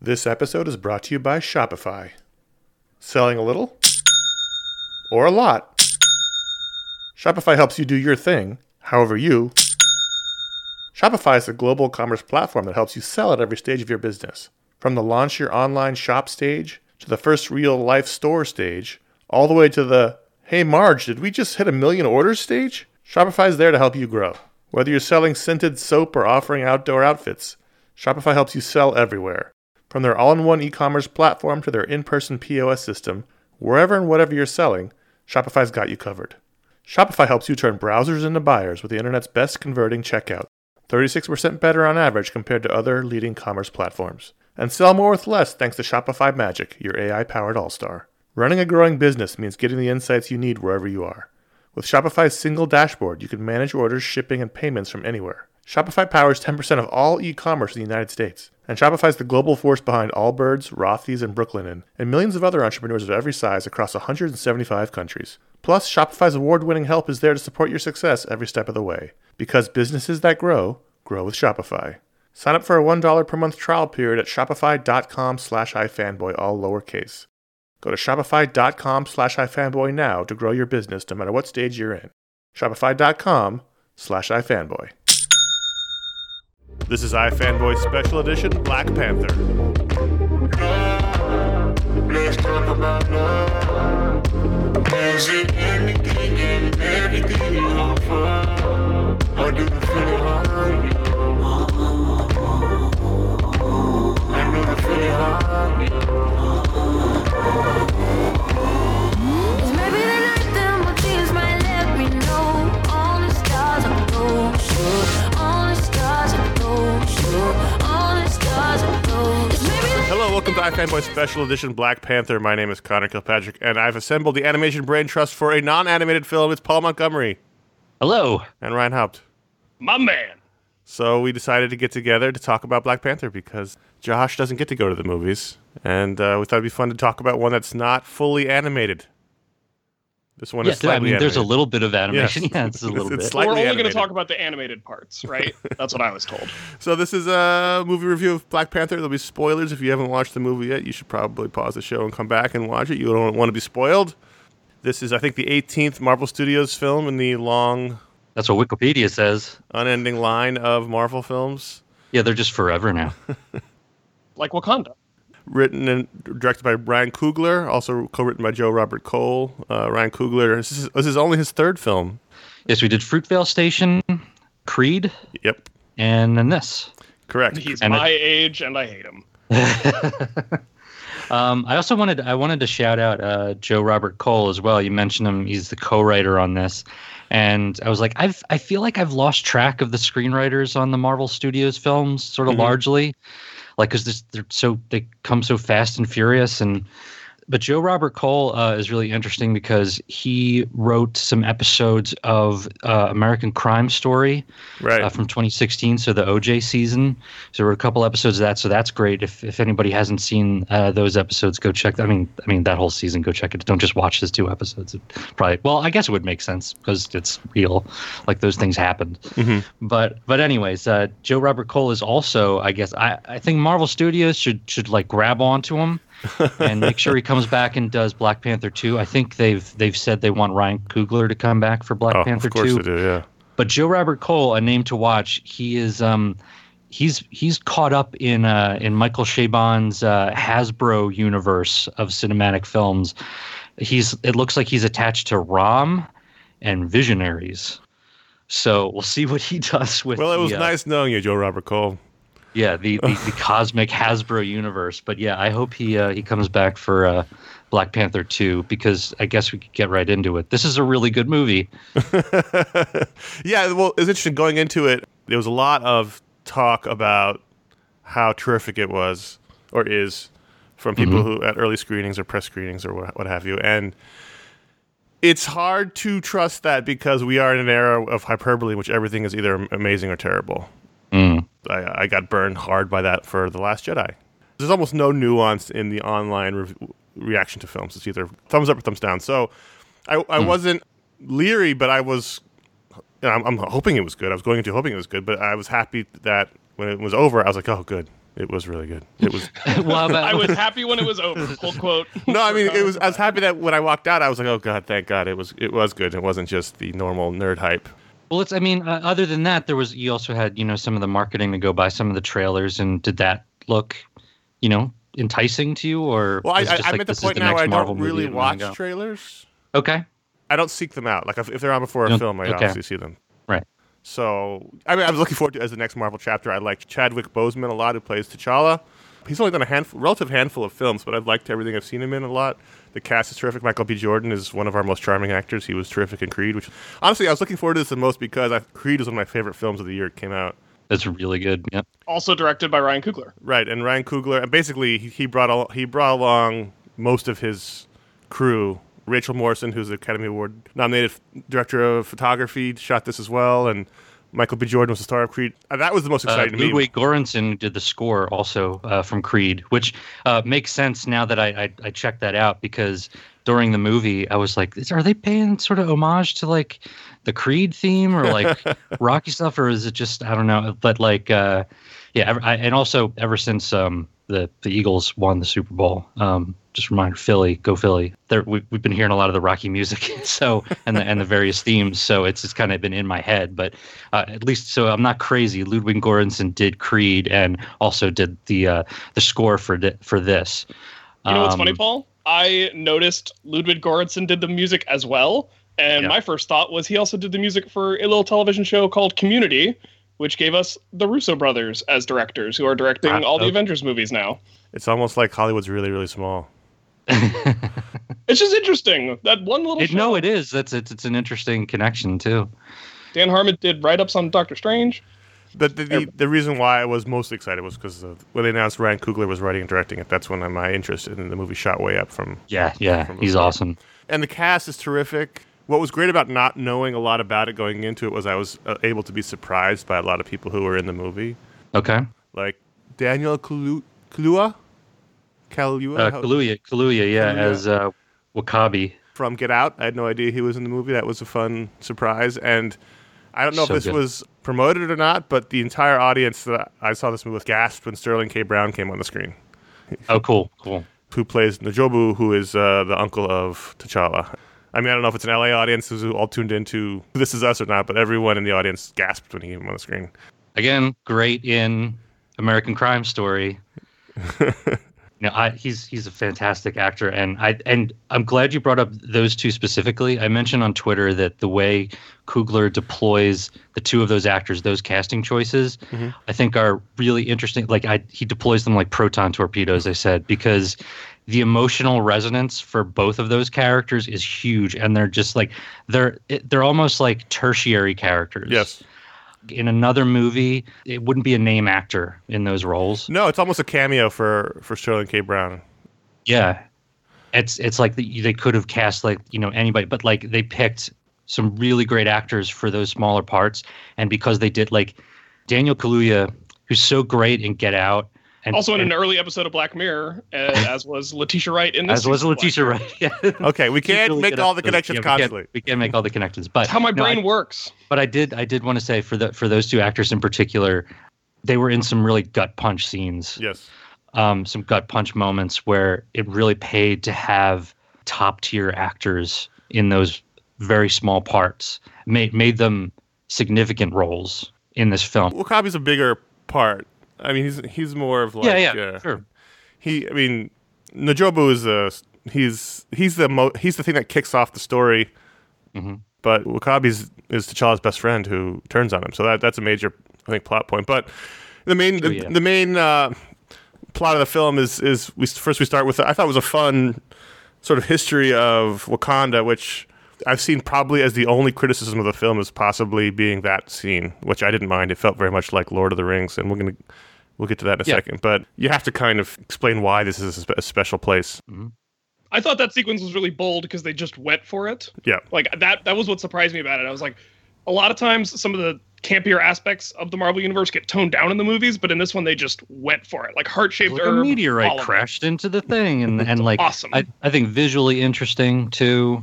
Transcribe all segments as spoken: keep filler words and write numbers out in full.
This episode is brought to you by Shopify. Selling a little? Or a lot? Shopify helps you do your thing, however you. Shopify is a global commerce platform that helps you sell at every stage of your business. From the launch your online shop stage, to the first real-life store stage, all the way to the, hey Marge, did we just hit a million orders stage? Shopify is there to help you grow. Whether you're selling scented soap or offering outdoor outfits, Shopify helps you sell everywhere. From their all-in-one e-commerce platform to their in-person P O S system, wherever and whatever you're selling, Shopify's got you covered. Shopify helps you turn browsers into buyers with the internet's best converting checkout, thirty-six percent better on average compared to other leading commerce platforms. And sell more with less thanks to Shopify Magic, your A I-powered all-star. Running a growing business means getting the insights you need wherever you are. With Shopify's single dashboard, you can manage orders, shipping, and payments from anywhere. Shopify powers ten percent of all e-commerce in the United States. And Shopify's the global force behind Allbirds, Rothy's, and Brooklinen, and millions of other entrepreneurs of every size across one hundred seventy-five countries. Plus, Shopify's award-winning help is there to support your success every step of the way. Because businesses that grow, grow with Shopify. Sign up for a one dollar per month trial period at shopify.com slash ifanboy, all lowercase. Go to shopify.com slash ifanboy now to grow your business no matter what stage you're in. Shopify.com slash ifanboy. This is iFanboy Special Edition Black Panther. Let's talk about love. Is it anything and everything you offer? Or do you feel it hard? I know you feel it hard. It's maybe the night that my dreams might let me know. All the stars are low, sure. All the stars are low, sure. All the stars are low. It's maybe the Hello, welcome to iFanboy Special Edition Black Panther. My name is Connor Kilpatrick, and I've assembled the Animation Brain Trust for a non-animated film. It's Paul Montgomery. Hello. And Ryan Haupt. My man. So we decided to get together to talk about Black Panther because Josh doesn't get to go to the movies, and uh, we thought it'd be fun to talk about one that's not fully animated. This one Yeah, is I slightly mean, there's a animated. little bit of animation. Yes. Yeah, it's a little It's bit. slightly We're only going to animated. talk about the animated parts, right? That's what I was told. So this is a movie review of Black Panther. There'll be spoilers. If you haven't watched the movie yet, you should probably pause the show and come back and watch it. You don't want to be spoiled. This is, I think, the eighteenth Marvel Studios film in the long, That's what Wikipedia says. unending line of Marvel films. Yeah, they're just forever now. Like Wakanda. Written and directed by Ryan Coogler, also co-written by Joe Robert Cole. Uh, Ryan Coogler, this is, this is only his third film. Yes, we did Fruitvale Station, Creed, Yep, and then this. correct. He's And my it- age, and I hate him. Um, I also wanted I wanted to shout out uh, Joe Robert Cole as well. You mentioned him; he's the co-writer on this, and I was like, I've I feel like I've lost track of the screenwriters on the Marvel Studios films, sort of Mhm. largely, like because they're so they come so fast and furious, and but Joe Robert Cole uh, is really interesting because he wrote some episodes of uh, American Crime Story Right. uh, from twenty sixteen, so the O J season. So there were a couple episodes of that, so that's great. If if anybody hasn't seen uh, those episodes, go check. I mean, I mean that whole season, go check it. Don't just watch those two episodes. It probably, well, I guess it would make sense because it's real, like those things happened. Mhm. But but anyways, uh, Joe Robert Cole is also, I guess, I, I think Marvel Studios should should like grab onto him and make sure he comes back and does Black Panther two. I think they've they've said they want Ryan Coogler to come back for Black Oh, Panther of course two. they do, yeah. But Joe Robert Cole, a name to watch. He is um, he's he's caught up in uh, in Michael Chabon's uh, Hasbro universe of cinematic films. He's it looks like he's attached to ROM and Visionaries. So we'll see what he does with. Well, it was the, uh, nice knowing you, Joe Robert Cole. Yeah, the, the, the cosmic Hasbro universe. But yeah, I hope he uh, he comes back for uh, Black Panther two because I guess we could get right into it. This is a really good movie. Yeah, well, it was interesting going into it. There was a lot of talk about how terrific it was or is from people who at early screenings or press screenings or what, what have you. And it's hard to trust that because we are in an era of hyperbole in which everything is either amazing or terrible. Mm. I, I got burned hard by that for The Last Jedi. There's almost no nuance in the online re- reaction to films. It's either thumbs up or thumbs down. So I, I Mm. wasn't leery, but I was, you know, I'm, I'm hoping it was good. I was going into hoping it was good, but I was happy that when it was over, I was like, oh, good. It was really good. It was. well, how about, I was happy when it was over. Full quote. No, I mean, it was. I was happy that when I walked out, I was like, "Oh God, thank God!" It was. It was good. It wasn't just the normal nerd hype. well, it's. I mean, uh, other than that, there was. You also had, you know, some of the marketing to go by, some of the trailers, and did that look, you know, enticing to you, or? Well, I, was it I, just I'm like, at the this is point now next where I Marvel don't really movie, I wanna watch go? trailers. Okay. I don't seek them out. Like if, if they're on before a No, film, I okay. obviously see them. Right. So I mean, I was looking forward to it as the next Marvel chapter. I like Chadwick Boseman a lot, who plays T'Challa. He's only done a handful, relative handful of films, but I've liked everything I've seen him in a lot. The cast is terrific. Michael B. Jordan is one of our most charming actors. He was terrific in Creed, which honestly I was looking forward to this the most because I, Creed is one of my favorite films of the year it came out. That's really good. Yeah. Also directed by Ryan Coogler. Right, and Ryan Coogler, and basically he, he brought al- he brought along most of his crew. Rachel Morrison, who's the Academy Award nominated director of photography, shot this as well, and Michael B. Jordan was the star of Creed. Uh, that was the most Uh, exciting to me. Ludwig Göransson did the score also uh, from Creed, which uh, makes sense now that I, I I checked that out, because during the movie I was like, is, are they paying sort of homage to like the Creed theme or like Rocky stuff, or is it just, I don't know, but like uh, yeah, ever, I, and also ever since um, the the Eagles won the Super Bowl. Um, just a reminder, Philly, go Philly. There, we, we've been hearing a lot of the Rocky music, so and the and the various themes. So it's just kind of been in my head. But uh, at least, so I'm not crazy. Ludwig Göransson did Creed and also did the uh, the score for di- for this. You know what's Um, funny, Paul? I noticed Ludwig Göransson did the music as well, and Yeah. my first thought was he also did the music for a little television show called Community, which gave us the Russo brothers as directors, who are directing Ah, all the okay. Avengers movies now. It's almost like Hollywood's really, really small. It's just interesting that one little It, show. no, it is. That's it's it's an interesting connection too. Dan Harmon did write-ups on Doctor Strange. But the, the, the reason why I was most excited was because when they announced Ryan Coogler was writing and directing it, that's when my interest in the movie shot way up from. Yeah, yeah, From he's before. awesome. And the cast is terrific. What was great about not knowing a lot about it going into it was I was uh, able to be surprised by a lot of people who were in the movie. Okay, Like Daniel Kalu- Kaluuya? Kaluuya? uh, How- Kaluuya, Kaluuya, yeah, Kaluuya. as uh, Wakabi. from Get Out. I had no idea he was in the movie. That was a fun surprise. And I don't know So if this good. was promoted or not, but the entire audience that I saw this movie with gasped when Sterling K. Brown came on the screen, Oh, cool, cool. who plays Njobu, who is uh, the uncle of T'Challa. I mean, I don't know if it's an L A audience who's all tuned into This Is Us or not, but everyone in the audience gasped when he came on the screen. Again, great in American Crime Story. You know, I, he's he's a fantastic actor, and I and I'm glad you brought up those two specifically. I mentioned on Twitter that the way Coogler deploys the two of those actors, those casting choices, I think are really interesting. Like I, he deploys them like proton torpedoes. I said, because the emotional resonance for both of those characters is huge, and they're just like they're they're almost like tertiary characters. Yes. In another movie, it wouldn't be a name actor in those roles. No, it's almost a cameo for, for Sterling K. Brown. Yeah, it's it's like the, they could have cast like you know anybody, but like they picked some really great actors for those smaller parts, and because they did like Daniel Kaluuya, who's so great in Get Out, and Also in and, an early episode of Black Mirror, uh, as was Letitia Wright in this. as was season of Black Letitia Mirror. Wright. Yeah. Okay, we She's can't really make good all at the those- connections yeah, we can't- constantly. We can't make all the connections, but That's how my no, brain I- works. But I did I did want to say for the for those two actors in particular, they were in some really gut punch scenes. Yes. Um, some gut punch moments where it really paid to have top tier actors in those very small parts. Made made them significant roles in this film. Wakabi's a bigger part. I mean, he's he's more of like yeah, yeah, uh, sure. he. I mean, Njobu is a he's he's the mo- he's the thing that kicks off the story. Mhm. But Wakabi's is T'Challa's best friend who turns on him. So that that's a major I think plot point. But the main the, yeah. the main uh, plot of the film is is we first we start with I thought it was a fun sort of history of Wakanda, which I've seen probably as the only criticism of the film is possibly being that scene, which I didn't mind. It felt very much like Lord of the Rings, and we're gonna we'll get to that in a Yeah. second. But you have to kind of explain why this is a, spe- a special place. I thought that sequence was really bold because they just went for it. Yeah, Like that that was what surprised me about it. I was like, a lot of times some of the campier aspects of the Marvel universe get toned down in the movies, but in this one they just went for it. Like heart-shaped Like a herb, all meteorite of it. crashed into the thing, and and like awesome. I, I think visually interesting too.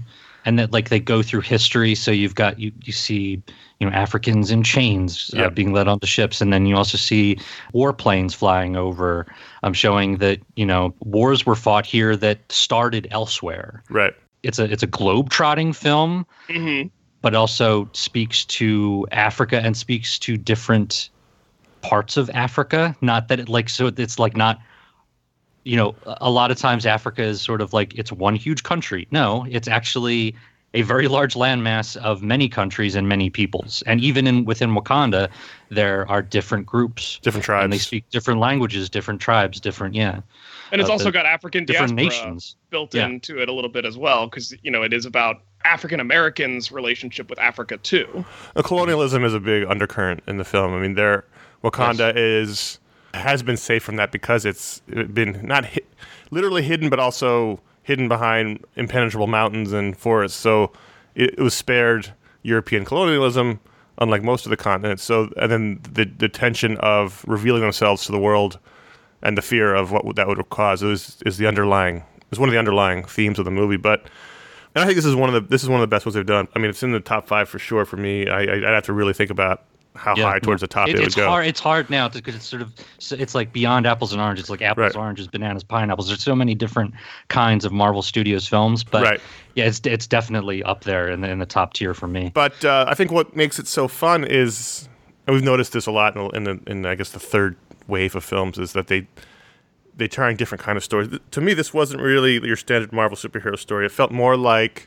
and that like they go through history. So you've got you you see you know Africans in chains uh, Yep. being led onto ships, and then you also see warplanes flying over, um, showing that you know wars were fought here that started elsewhere. Right. It's a it's a globe-trotting film, hmm but also speaks to Africa and speaks to different parts of Africa. Not that it like so it's like not. You know, a lot of times Africa is sort of like it's one huge country. No, it's actually a very large landmass of many countries and many peoples. And even in within Wakanda, there are different groups, Different tribes. and they speak different languages, different tribes, different yeah, And it's Uh, also the got African different diaspora nations. built Yeah. into it a little bit as well, because you know it is about African Americans' relationship with Africa too. Uh, colonialism is a big undercurrent in the film. I mean, there, Wakanda is has been safe from that because it's been not hi- literally hidden, but also hidden behind impenetrable mountains and forests. So it, it was spared European colonialism, unlike most of the continents. So and then the the tension of revealing themselves to the world and the fear of what would- that would cause is is the underlying is one of the underlying themes of the movie. But and I think this is one of the this is one of the best ones they've done. I mean, it's in the top five for sure for me. I, I I'd have to really think about how Yeah, high towards the top it, It, would it's go. hard. It's hard now because it's sort of so it's like beyond apples and oranges. It's like apples, Right. oranges, bananas, pineapples. There's so many different kinds of Marvel Studios films, but Right. yeah, it's it's definitely up there in the in the top tier for me. But uh, I think what makes it so fun is, and we've noticed this a lot in the, in, the, in I guess the third wave of films, is that they they try different kind of stories. Th- To me, this wasn't really your standard Marvel superhero story. It felt more like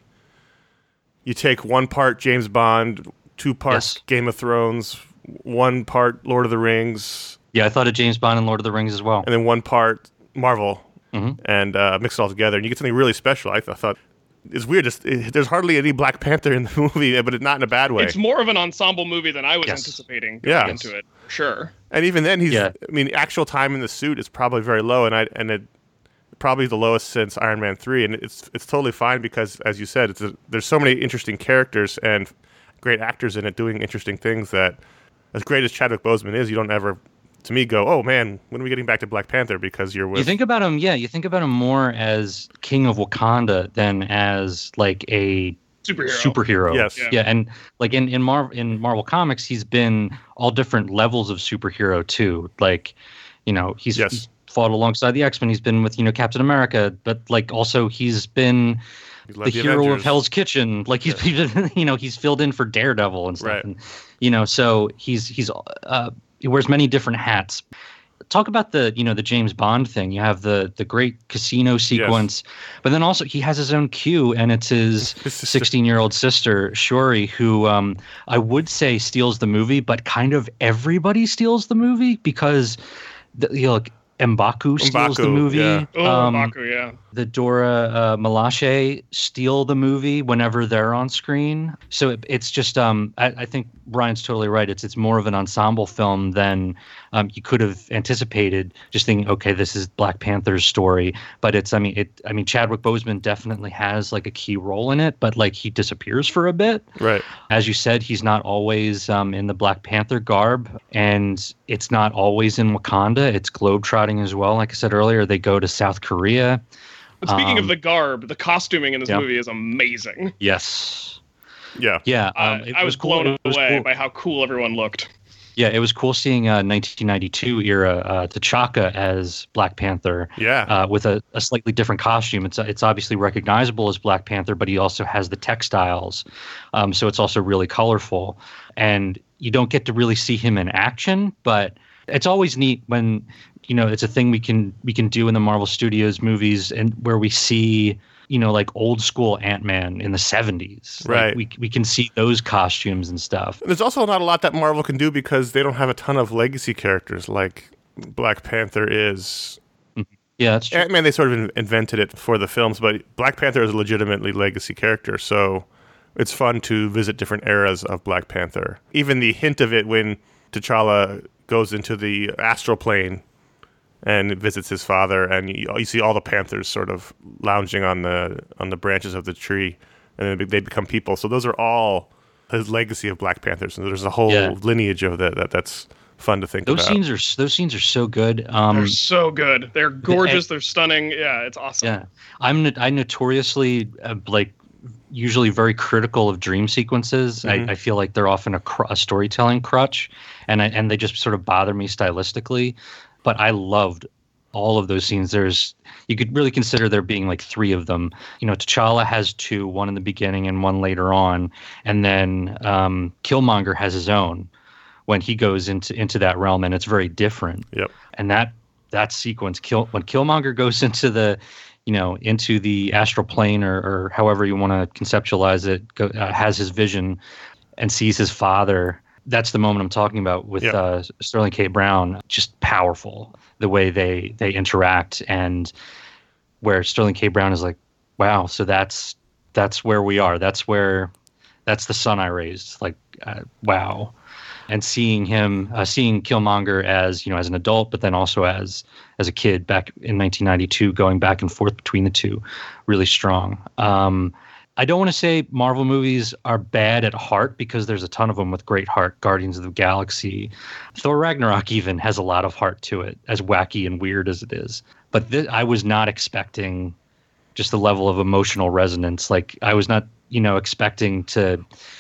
you take one part James Bond, two parts Yes. Game of Thrones, one part Lord of the Rings, Yeah, I thought of James Bond and Lord of the Rings as well. and then one part Marvel, Mhm. and uh, mix it all together, and you get something really special. I, th- I thought it's weird. Just, it, there's hardly any Black Panther in the movie, but it, not in a bad way. It's more of an ensemble movie than I was Yes. anticipating going Yeah. into it. For sure. And even then, he's. Yeah. I mean, actual time in the suit is probably very low, and I and it probably the lowest since Iron Man three, and it's it's totally fine because, as you said, it's a, there's so many interesting characters and great actors in it doing interesting things that, as great as Chadwick Boseman is, you don't ever, to me, go, oh man, when are we getting back to Black Panther? Because you're with. You think about him, yeah. You think about him more as King of Wakanda than as like a Superhero. superhero. Yes. Yeah. Yeah, and like in in Marvel in Marvel Comics, he's been all different levels of superhero too. Like, you know, he's, Yes. he's fought alongside the X-Men. He's been with you know Captain America, but like also he's been He's led the, the hero Avengers. of Hell's Kitchen. Like he's been, you know he's filled in for Daredevil and stuff. Right. And, you know, so he's he's uh, he wears many different hats. Talk about the you know the James Bond thing. You have the the great casino sequence, but then also he has his own Q, and it's his His sister. sixteen year old sister Shuri, who um, I would say steals the movie, but kind of everybody steals the movie because the, you know, like M'Baku steals the M'Baku, movie. yeah. Oh, Um, Baku, yeah. the Dora uh, Milaje steal the movie whenever they're on screen. So it, it's just, um, I, I think Ryan's totally right. It's it's more of an ensemble film than um, you could have anticipated. Just thinking, okay, this is Black Panther's story, but it's, I mean, it, I mean, Chadwick Boseman definitely has like a key role in it, but like he disappears for a bit. Right. As you said, he's not always um, in the Black Panther garb, and it's not always in Wakanda. It's globetrotting as well. Like I said earlier, they go to South Korea. But speaking um, of the garb, the costuming in this yeah. movie is amazing. Yes. Yeah. Yeah. Uh, Um, it I was, cool- blown it was away cool. by how cool everyone looked. Yeah, it was cool seeing uh, nineteen ninety-two era uh, T'Chaka as Black Panther. Yeah. Uh, with a, a slightly different costume. It's it's obviously recognizable as Black Panther, but he also has the textiles, um, so it's also really colorful. And you don't get to really see him in action, but it's always neat when you know it's a thing we can we can do in the Marvel Studios movies, and where we see you know like old school Ant-Man in the seventies. Like, Right. we we can see those costumes and stuff. There's also not a lot that Marvel can do because they don't have a ton of legacy characters like Black Panther is. Yeah, that's true. Ant-Man, they sort of in- invented it for the films, but Black Panther is a legitimately legacy character, so it's fun to visit different eras of Black Panther. Even the hint of it when T'Challa goes into the astral plane and visits his father, and you, you see all the Panthers sort of lounging on the on the branches of the tree, and then they become people. So those are all his legacy of Black Panthers, and there's a whole Yeah. lineage of that, that that's fun to think Those about. scenes are those scenes are so good. Um, They're so good. They're gorgeous. They're stunning. Yeah, it's awesome. yeah, I'm no- I notoriously uh, like usually very critical of dream sequences. Mhm. I, I feel like they're often a, cr- a storytelling crutch, and I, and they just sort of bother me stylistically. But I loved all of those scenes. There's you could really consider there being like three of them. You know, T'Challa has two, one in the beginning and one later on, and then um, Killmonger has his own when he goes into into that realm, and it's very different. Yep. And that that sequence, kill when Killmonger goes into the you know, into the astral plane or, or however you want to conceptualize it, go, uh, has his vision and sees his father. That's the moment I'm talking about with Yeah. uh, Sterling K. Brown. Just powerful, the way they, they interact, and where Sterling K. Brown is like, wow, so that's that's where we are. That's where, that's the son I raised. Like, uh, wow. And seeing him, uh, seeing Killmonger as, you know, as an adult, but then also as as a kid back in nineteen ninety-two, going back and forth between the two, really strong. Um, I don't want to say Marvel movies are bad at heart, because there's a ton of them with great heart. Guardians of the Galaxy, Thor Ragnarok even has a lot of heart to it, as wacky and weird as it is. But th- I was not expecting just the level of emotional resonance. Like, I was not, you know, expecting to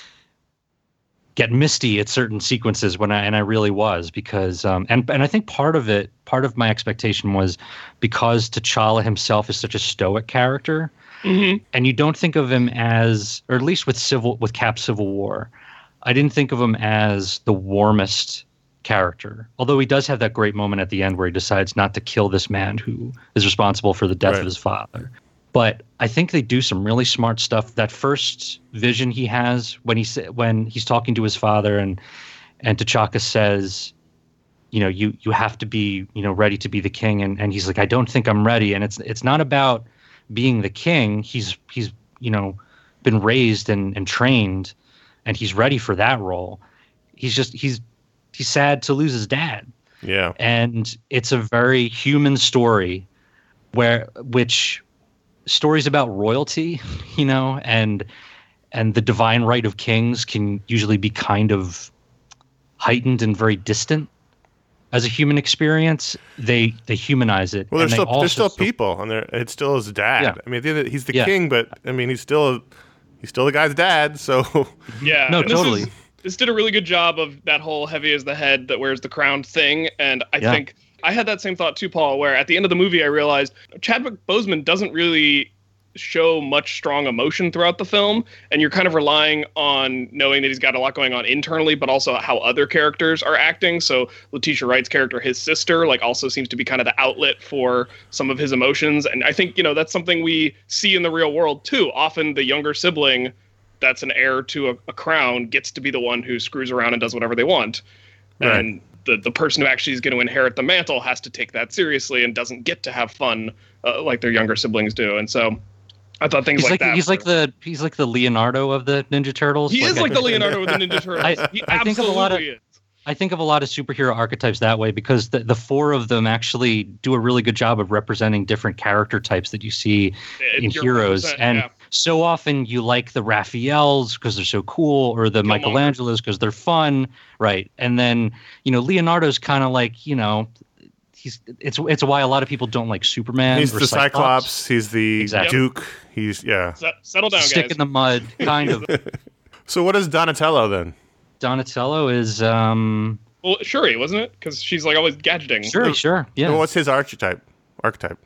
get misty at certain sequences when I and I really was, because um and and I think part of it, part of my expectation was because T'Challa himself is such a stoic character, Mm-hmm. and you don't think of him as, or at least with civil with Cap Civil War, I didn't think of him as the warmest character. Although he does have that great moment at the end where he decides not to kill this man who is responsible for the death Right. of his father. But I think they do some really smart stuff. That first vision he has when he sa- when he's talking to his father, and and T'Chaka says, you know, you you have to be, you know, ready to be the king, and and he's like, I don't think I'm ready. And it's it's not about being the king. He's he's you know been raised and and trained, and he's ready for that role. He's just he's he's sad to lose his dad. Yeah. And it's a very human story, where which stories about royalty, you know, and and the divine right of kings can usually be kind of heightened and very distant as a human experience. They they humanize it. Well, they're and they still also they're still so- people, and they're it's still his dad. Yeah. I mean, at the end of the- he's the Yeah. king, but I mean, he's still he's still the guy's dad. So Yeah. No, and this totally. is- This did a really good job of that whole heavy as the head that wears the crown thing. And I Yeah. think I had that same thought too, Paul, where at the end of the movie, I realized Chadwick Boseman doesn't really show much strong emotion throughout the film. And you're kind of relying on knowing that he's got a lot going on internally, but also how other characters are acting. So Letitia Wright's character, his sister, like also seems to be kind of the outlet for some of his emotions. And I think, you know, that's something we see in the real world too. Often the younger sibling that's an heir to a, a crown gets to be the one who screws around and does whatever they want. Right. And the, the person who actually is going to inherit the mantle has to take that seriously and doesn't get to have fun uh, like their younger siblings do. And so I thought things He's like, like, that. he's like were- the he's like the Leonardo of the Ninja Turtles. he is I- like the Leonardo with the Ninja Turtles. I- he I think of a lot of- absolutely is. I think of a lot of superhero archetypes that way, because the, the four of them actually do a really good job of representing different character types that you see in You're heroes. one hundred percent, And yeah. so often you like the Raphaels because they're so cool, or the Killmonger. Michelangelos because they're fun, right? And then, you know, Leonardo's kind of like, you know, he's it's it's why a lot of people don't like Superman. he's or the Cyclops. He's the Exactly. Duke. He's yeah. Se- settle down, Stick guys. in the mud, kind of. So what is Donatello then? Donatello is um Well, Shuri, wasn't it? Because she's like always gadgeting. sure, sure, yeah. Well, what's his archetype? Archetype.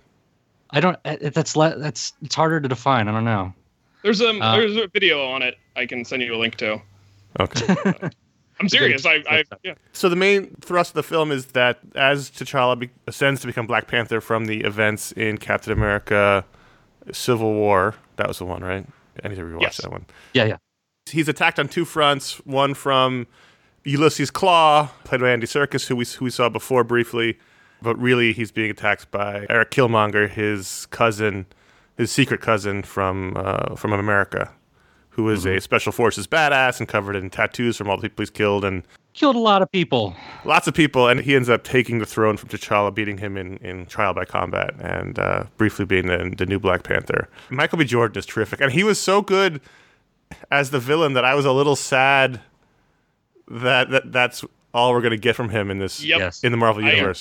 I don't. uh, That's le- that's it's harder to define. I don't know. There's um Uh, there's a video on it. I can send you a link to. Okay. I'm serious. I, I yeah. So the main thrust of the film is that as T'Challa be- ascends to become Black Panther from the events in Captain America: Civil War, that was the one, right? I need to rewatch Yes. that one. Yeah, yeah. He's attacked on two fronts. One from Ulysses Claw, played by Andy Serkis, who we who we saw before briefly, but really he's being attacked by Eric Killmonger, his cousin, his secret cousin from uh, from America, who is a special forces badass and covered in tattoos from all the people he's killed and Killed a lot of people. lots of people. And he ends up taking the throne from T'Challa, beating him in, in trial by combat, and uh, briefly being the, the new Black Panther. Michael B. Jordan is terrific, and he was so good as the villain that I was a little sad that, that that's all we're going to get from him in this Yep. Yes. in the Marvel I am. universe.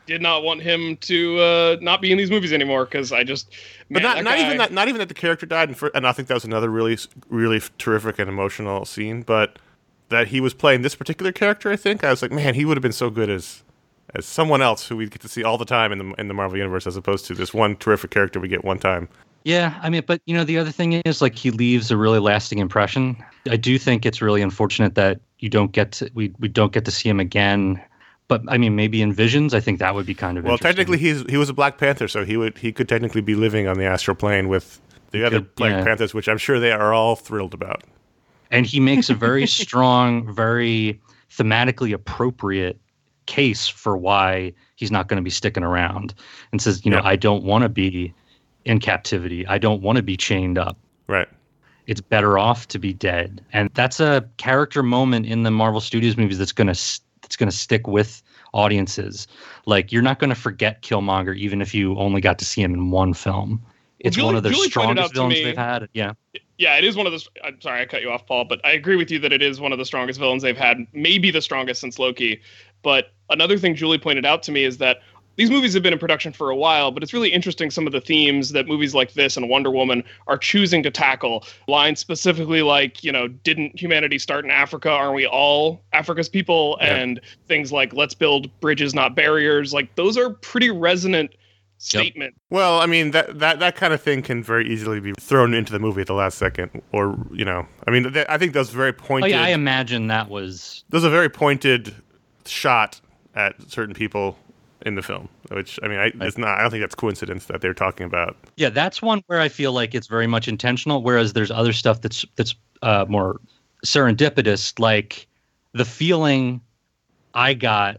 did not want him to uh, not be in these movies anymore because I just. But man, not, that not guy- even that. Not even that the character died, and, for, and I think that was another really, really terrific and emotional scene. But that he was playing this particular character, I think I was like, man, he would have been so good as as someone else who we get to see all the time in the in the Marvel universe, as opposed to this one terrific character we get one time. Yeah, I mean, but you know, the other thing is like he leaves a really lasting impression. I do think it's really unfortunate that you don't get to we we don't get to see him again. But I mean, maybe in Visions, I think that would be kind of Well, interesting. technically, he's he was a Black Panther, so he would he could technically be living on the astral plane with the other could, Black yeah. Panthers, which I'm sure they are all thrilled about. And he makes a very strong, very thematically appropriate case for why he's not going to be sticking around, and says, you know, Yeah. I don't want to be in captivity. I don't want to be chained up. Right. It's better off to be dead. And that's a character moment in the Marvel Studios movies that's going to that's going to stick with audiences. Like, you're not going to forget Killmonger even if you only got to see him in one film. It's Julie- one of the Julie pointed strongest out to villains me- they've had. Yeah. Yeah, it is one of the. I'm sorry, I cut you off, Paul, but I agree with you that it is one of the strongest villains they've had, maybe the strongest since Loki. But another thing Julie pointed out to me is that these movies have been in production for a while, but it's really interesting some of the themes that movies like this and Wonder Woman are choosing to tackle. Lines specifically like, you know, didn't humanity start in Africa? Aren't we all Africa's people? Yeah. And things like, let's build bridges, not barriers. Like, those are pretty resonant statements. Well, I mean that, that that kind of thing can very easily be thrown into the movie at the last second, or you know, I mean, th- I think those very Oh, pointed. yeah, I imagine that was. Those are very pointed shot at certain people in the film, which I mean, I, it's not. I don't think that's coincidence that they're talking about. Yeah, that's one where I feel like it's very much intentional, whereas there's other stuff that's that's uh, more serendipitous, like the feeling I got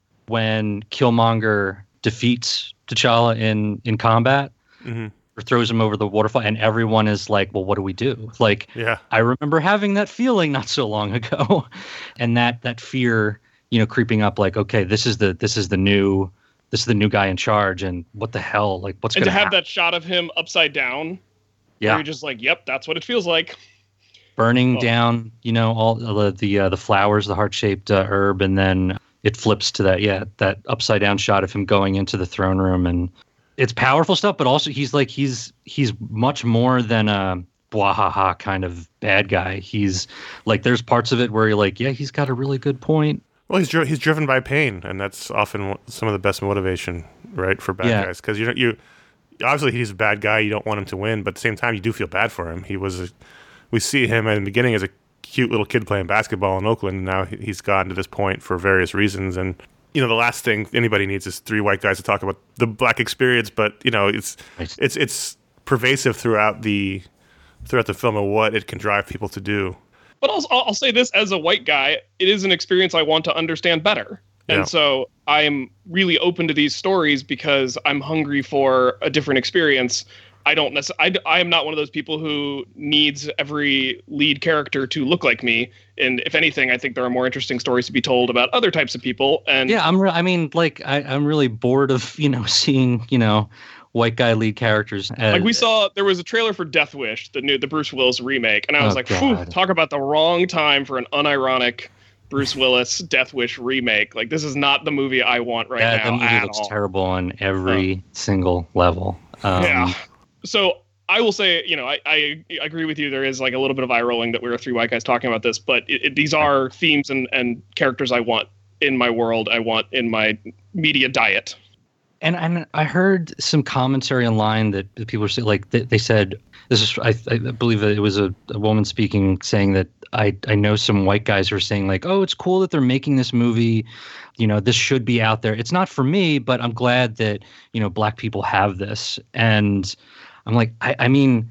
when Killmonger defeats T'Challa in, in combat hmm or throws him over the waterfall, and everyone is like, well, what do we do? Like, Yeah, I remember having that feeling not so long ago, and that that fear, you know, creeping up. Like, okay, this is the this is the new this is the new guy in charge, and what the hell? Like, what's And going to have happen? that shot of him upside down, Yeah, where you're just like, yep, that's what it feels like. burning Oh. down, you know, all the the uh, the flowers, the heart shaped uh, herb, and then it flips to that yeah that upside down shot of him going into the throne room, and it's powerful stuff. But also, he's like he's he's much more than a bwahaha kind of bad guy. He's like, there's parts of it where you're like, yeah, he's got a really good point. well, he's dri- he's driven by pain, and that's often one- some of the best motivation, right, for bad Yeah. guys. Because you know, you obviously he's a bad guy. You don't want him to win, but at the same time, you do feel bad for him. He was, a, we see him at the beginning as a cute little kid playing basketball in Oakland, and now he- he's gotten to this point for various reasons. And you know, the last thing anybody needs is three white guys to talk about the black experience. But you know, it's Right. it's it's pervasive throughout the throughout the film and what it can drive people to do. But I'll, I'll I'll say this as a white guy, it is an experience I want to understand better. And Yeah. so I'm really open to these stories because I'm hungry for a different experience. I don't necessarily, I, I am not one of those people who needs every lead character to look like me. And if anything, I think there are more interesting stories to be told about other types of people. And Yeah, I'm. Re- I mean, like, I, I'm really bored of you know seeing you know white guy lead characters. Uh, like we saw, there was a trailer for Death Wish, the new, the Bruce Willis remake. And I was Oh, like, Phew, God. talk about the wrong time for an unironic Bruce Willis Death Wish remake. Like, this is not the movie I want right yeah, now. the movie at looks all. terrible on every single level. Um, Yeah. So I will say, you know, I, I agree with you. There is like a little bit of eye rolling that we were three white guys talking about this, but it, it, these are themes and, and characters I want in my world. I want in my media diet. And and I heard some commentary online that that people were saying, like they, they said this is I, I believe that it was a, a woman speaking saying that I I know some white guys who are saying like, oh, it's cool that they're making this movie, you know, this should be out there. It's not for me, but I'm glad that you know black people have this. And I'm like, I, I mean,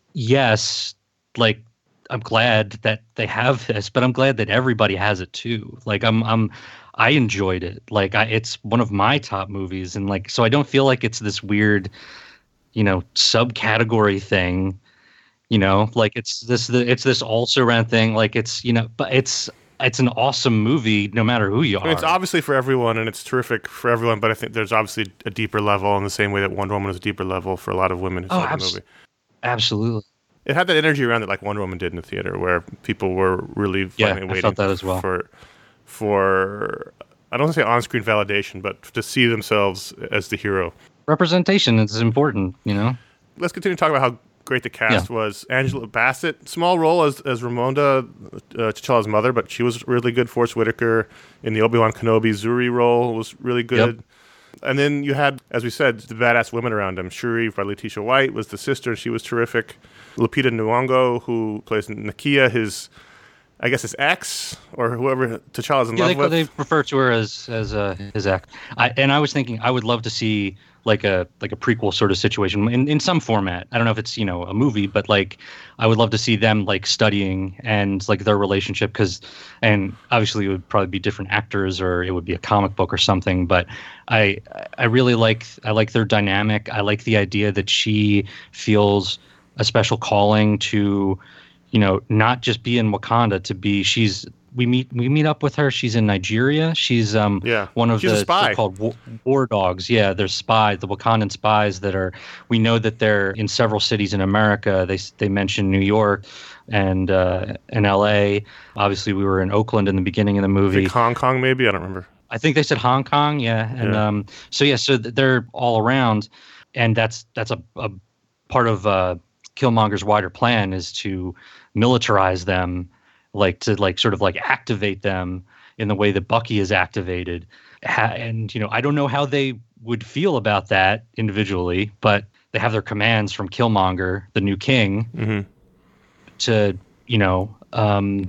yes, like I'm glad that they have this, but I'm glad that everybody has it too. Like I'm I'm I enjoyed it. Like I, it's one of my top movies, and like so I don't feel like it's this weird, you know, subcategory thing. You know, like it's this the it's this also ran thing. Like it's you know, but it's it's an awesome movie no matter who you I are. mean, it's obviously for everyone, and it's terrific for everyone. But I think there's obviously a deeper level in the same way that Wonder Woman is a deeper level for a lot of women who Oh, saw the abs- movie. Absolutely. It had that energy around it, like Wonder Woman did in the theater, where people were really Yeah, finally I waiting felt that as well. for for I don't want to say on-screen validation, but to see themselves as the hero. Representation is important, you know. Let's continue to talk about how great the cast Yeah. was. Angela Bassett, small role as as Ramonda, uh, T'Challa's mother, but she was really good. Forrest Whitaker in the Obi-Wan Kenobi Zuri role was really good. Yep. And then you had, as we said, the badass women around him. Shuri by Letitia White was the sister, and she was terrific. Lupita Nyong'o, who plays Nakia, his, I guess his ex, or whoever T'Challa's in Yeah, love they, with. they refer to her as as uh, his act. I, and I was thinking I would love to see like a like a prequel sort of situation in, in some format. I don't know if it's, you know, a movie, but like I would love to see them like studying and like their relationship, because and obviously it would probably be different actors or it would be a comic book or something. But I I really like I like their dynamic. I like the idea that she feels a special calling to, you know, not just be in Wakanda, to be she's we meet we meet up with her. She's in Nigeria. She's um Yeah. one of She's a the spy. so-called war, war dogs. Yeah, they're spies, the Wakandan spies that are. We know that they're in several cities in America. They they mention New York and uh, and L A. Obviously, we were in Oakland in the beginning of the I movie. think Hong Kong, maybe? I don't remember. I think they said Hong Kong, yeah, and Yeah. um, so yeah, so th- they're all around, and that's that's a, a part of uh, Killmonger's wider plan is to militarize them, like to like sort of like activate them in the way that Bucky is activated, ha- and you know I don't know how they would feel about that individually, but they have their commands from Killmonger, the new king, Mm-hmm. to you know. Um,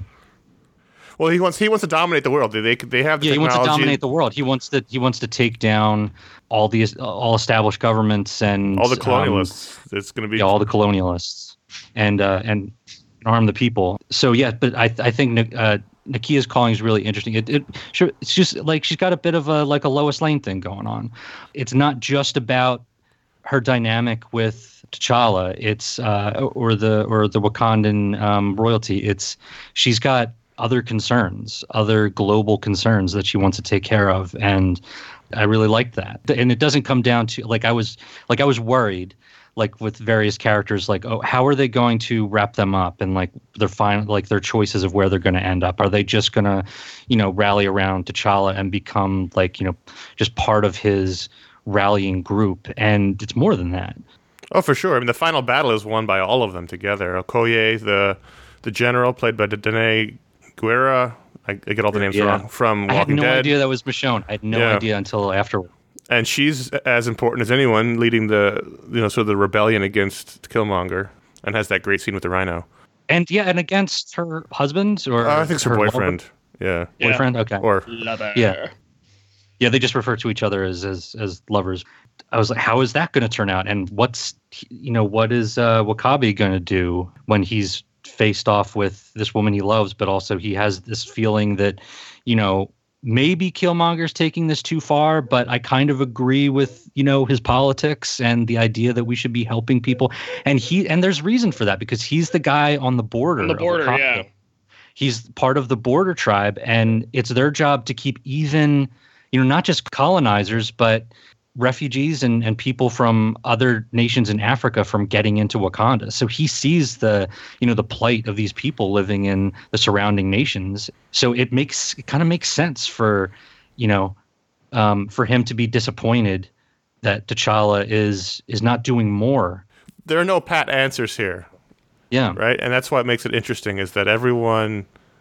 Well, he wants he wants to dominate the world. They they, they have the yeah, he wants to technology. dominate the world. He wants to he wants to take down all the all established governments and all the um, colonialists. it's going to be yeah, all the colonialists, and uh, and arm the people. So yeah, but I I think uh, Nakia's calling is really interesting. It it sure it's just like she's got a bit of a like a Lois Lane thing going on. It's not just about her dynamic with T'Challa. It's uh, or the or the Wakandan um, royalty. It's she's got other concerns, other global concerns that she wants to take care of, and I really like that. And it doesn't come down to like I was like I was worried, like with various characters, like oh, how are they going to wrap them up, and like their final like their choices of where they're going to end up. Are they just going to, you know, rally around T'Challa and become like, you know, just part of his rallying group? And it's more than that. Oh, for sure. I mean, the final battle is won by all of them together. Okoye, the the general, played by Danae Guerra. I, I get all the names Yeah. wrong. From I had Walking no Dead. idea that was Michonne. I had no Yeah. idea until after. And she's as important as anyone, leading the you know sort of the rebellion against Killmonger, and has that great scene with the Rhino. And yeah, and against her husband or Uh, I think it's her lover- boyfriend. Yeah. Yeah. boyfriend. Okay. Or Lover. Yeah. Yeah, they just refer to each other as as as lovers. I was like, how is that going to turn out? And what's you know what is uh, Wakabi going to do when he's faced off with this woman he loves, but also he has this feeling that, you know, maybe Killmonger's taking this too far, but I kind of agree with, you know, his politics and the idea that we should be helping people. And he and there's reason for that, because he's the guy on the border. On the of border, Wakanda. yeah. He's part of the border tribe, and it's their job to keep even, you know, not just colonizers, but refugees and, and people from other nations in Africa from getting into Wakanda. So he sees the, you know, the plight of these people living in the surrounding nations. So it makes, it kind of makes sense for, you know, um, for him to be disappointed that T'Challa is, is not doing more. there are no pat answers here, Yeah. right? And that's what makes it interesting is that everyone,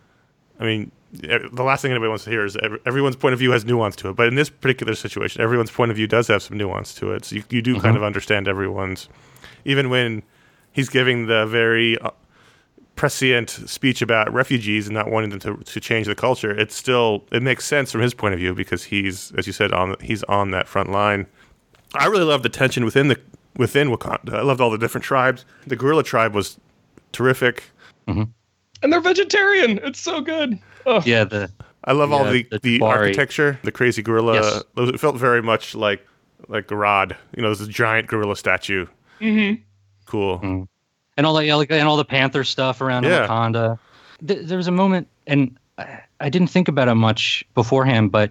I mean, e- the last thing anybody wants to hear is ev- everyone's point of view has nuance to it. But in this particular situation, everyone's point of view does have some nuance to it. So you, you do kind of understand everyone's, even when he's giving the very uh, prescient speech about refugees and not wanting them to, to change the culture, it's still, it makes sense from his point of view because he's, as you said, on he's on that front line. I really love the tension within the within Wakanda. I loved all the different tribes. The gorilla tribe was terrific. And they're vegetarian. It's so good. Oh, Yeah. The, I love all Yeah, the, the the Jabari. architecture, the crazy gorilla. Yes. It felt very much like like Garad. You know, this giant gorilla statue. Mm-hmm. Cool. Mm. and all the, yeah, like, and all the Panther stuff around Yeah. Wakanda. Th- there was a moment, and I, I didn't think about it much beforehand, but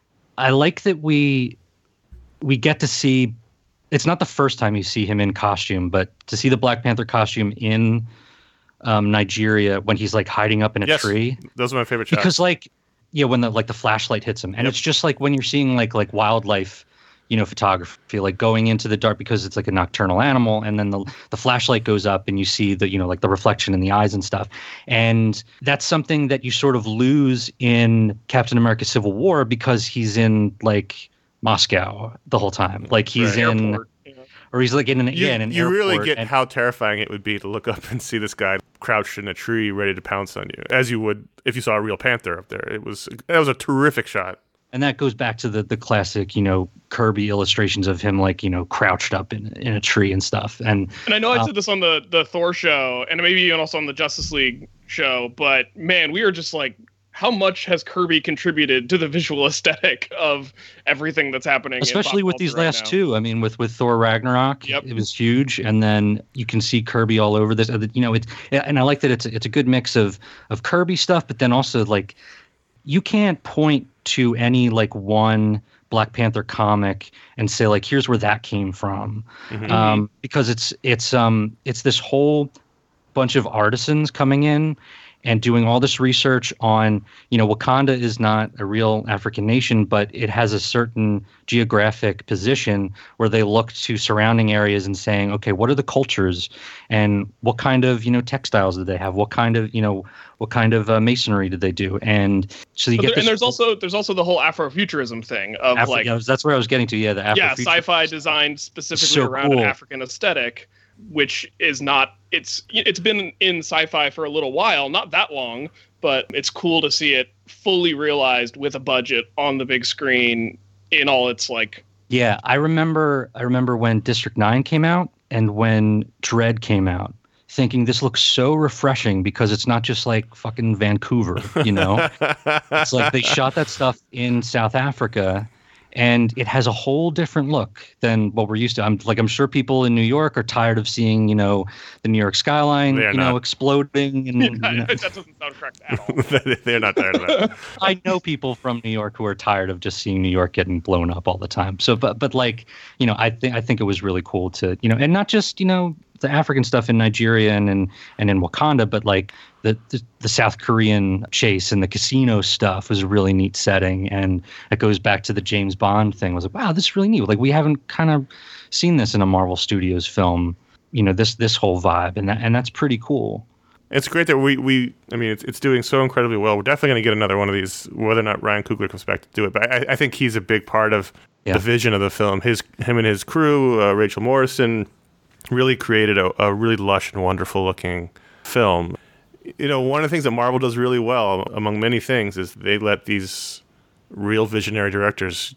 I like that we we get to see. It's not the first time you see him in costume, but to see the Black Panther costume in um, Nigeria when he's like hiding up in a Yes. tree. Those are my favorite shots. Because like yeah, when the like the flashlight hits him, and Yep. it's just like when you're seeing like like wildlife, you know, photography, like going into the dark because it's like a nocturnal animal, and then the the flashlight goes up and you see the, you know, like the reflection in the eyes and stuff. And that's something that you sort of lose in Captain America Civil War because he's in like Moscow the whole time. Like he's Right. in Airport, you know. or he's like in an You, yeah, in an you really airport, get and- how terrifying it would be to look up and see this guy crouched in a tree ready to pounce on you, as you would if you saw a real panther up there. It was that was a terrific shot. And that goes back to the the classic, you know, Kirby illustrations of him like, you know, crouched up in in a tree and stuff. And And I know I Um, said this on the the Thor show, and maybe even also on the Justice League show, but man, we are just like, how much has Kirby contributed to the visual aesthetic of everything that's happening? in especially pop with these culture right last now? two. I mean, with with Thor Ragnarok, Yep. it was huge, and then you can see Kirby all over this. uh, You know, it's and I like that it's it's a good mix of of Kirby stuff, but then also like you can't point to any like one Black Panther comic and say like, here's where that came from, Mhm. um, because it's it's um it's this whole bunch of artisans coming in and doing all this research on, you know, Wakanda is not a real African nation, but it has a certain geographic position where they look to surrounding areas and saying, okay, what are the cultures and what kind of, you know, textiles did they have? What kind of, you know, what kind of uh, masonry did they do? And so you But get there, this and there's also there's also the whole Afrofuturism thing of Afro- like yeah, that's where I was getting to. Yeah, the yeah, Afrofuturism. sci-fi designed specifically So around cool. an African aesthetic, which is not it's it's been in sci-fi for a little while, not that long, but it's cool to see it fully realized with a budget on the big screen in all its like Yeah, I remember I remember when District nine came out and when Dread came out, thinking this looks so refreshing because it's not just like fucking Vancouver, you know? It's like they shot that stuff in South Africa and it has a whole different look than what we're used to. I'm like I'm sure people in New York are tired of seeing, you know, the New York skyline, They are you know, not. exploding and you know. that doesn't sound correct at all. They're not tired of that. I know people from New York who are tired of just seeing New York getting blown up all the time. So, but but like, you know, I think I think it was really cool to, you know, and not just, you know, the African stuff in Nigeria and and, and in Wakanda, but like the, the the South Korean chase and the casino stuff was a really neat setting, and it goes back to the James Bond thing. I was like, wow, this is really neat. Like we haven't kind of seen this in a Marvel Studios film, you know, this this whole vibe, and that and that's pretty cool. It's great that we, we I mean, it's, it's doing so incredibly well. We're definitely going to get another one of these, whether or not Ryan Coogler comes back to do it. But I, I think he's a big part of Yeah. the vision of the film. His Him and his crew, uh, Rachel Morrison, really created a, a really lush and wonderful looking film. You know, one of the things that Marvel does really well, among many things, is they let these real visionary directors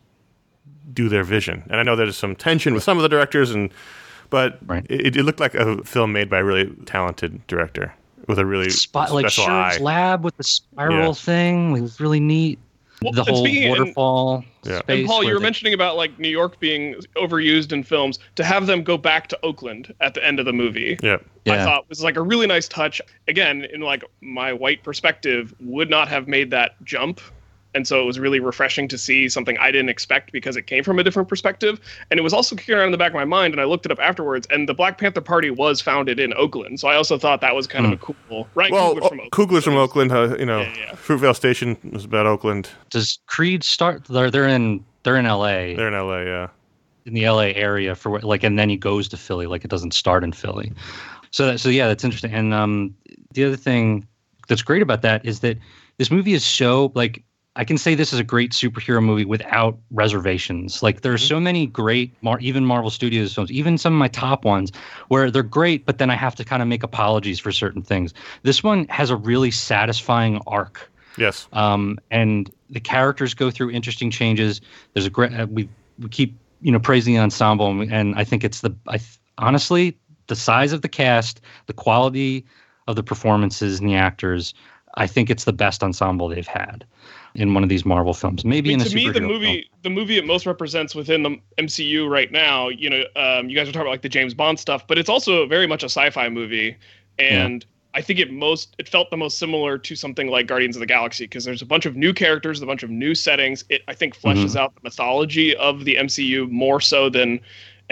do their vision. And I know there's some tension with some of the directors, and but Right. it, it looked like a film made by a really talented director with a really Spot like special Sher's eye. Lab with the spiral Yeah. thing, it was really neat. Well, the and whole speaking- and- waterfall Yeah. space. And Paul, you where were they- mentioning about like New York being overused in films. To have them go back to Oakland at the end of the movie, Yeah. I Yeah. thought was like a really nice touch. Again, in like my white perspective, would not have made that jump. And so it was really refreshing to see something I didn't expect because it came from a different perspective. And it was also kicking around in the back of my mind, and I looked it up afterwards, and the Black Panther Party was founded in Oakland. So I also thought that was kind of a cool. Ryan Well, Coogler's from Oakland. Coogler's from Oakland. Uh, you know, Yeah, yeah. Fruitvale Station was about Oakland. Does Creed start? They're they're in they're in L A, They're in L A. Yeah. in the L A area for what- like, and then he goes to Philly. Like it doesn't start in Philly. So that, so yeah, that's interesting. And um, the other thing that's great about that is that this movie is so like. I can say this is a great superhero movie without reservations. Like there are so many great, Mar- even Marvel Studios films, even some of my top ones, where they're great, but then I have to kind of make apologies for certain things. This one has a really satisfying arc, Yes. um, and the characters go through interesting changes. There's a great. Uh, we we keep you know praising the ensemble, and, we- and I think it's the. I th- honestly, the size of the cast, the quality of the performances and the actors, I think it's the best ensemble they've had in one of these Marvel films. Maybe I mean, in a to me, the superhero movie, film. the movie it most represents within the M C U right now. You know, um, you guys are talking about like the James Bond stuff, but it's also very much a sci-fi movie, and I think it most it felt the most similar to something like Guardians of the Galaxy because there's a bunch of new characters, a bunch of new settings. It I think fleshes Mhm. out the mythology of the M C U more so than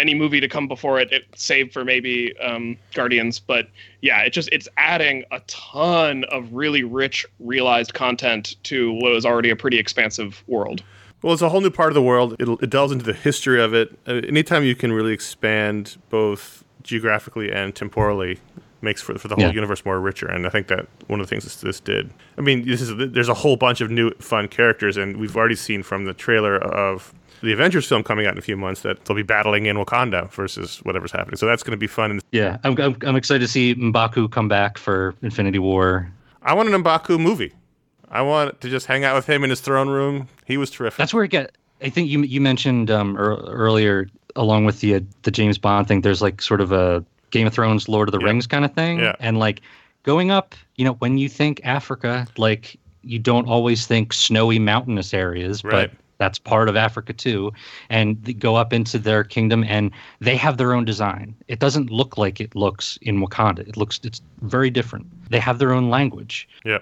any movie to come before it, it save for maybe um, Guardians. But yeah, it just it's adding a ton of really rich realized content to what was already a pretty expansive world. Well, it's a whole new part of the world. It, it delves into the history of it. Uh, anytime you can really expand both geographically and temporally makes for, for the whole Yeah. universe more richer. And I think that one of the things this, this did. I mean, this is there's a whole bunch of new fun characters, and we've already seen from the trailer of the Avengers film coming out in a few months that they'll be battling in Wakanda versus whatever's happening. So that's going to be fun. And Yeah, I'm, I'm I'm excited to see M'Baku come back for Infinity War. I want an M'Baku movie. I want to just hang out with him in his throne room. He was terrific. That's where it get. I think you you mentioned um, er, earlier, along with the uh, the James Bond thing. There's like sort of a Game of Thrones, Lord of the Yeah. Rings kind of thing, Yeah. and like going up. You know, when you think Africa, like you don't always think snowy mountainous areas, Right. but that's part of Africa too. And they go up into their kingdom, and they have their own design. It doesn't look like it looks in Wakanda. It looks it's very different. They have their own language. Yeah.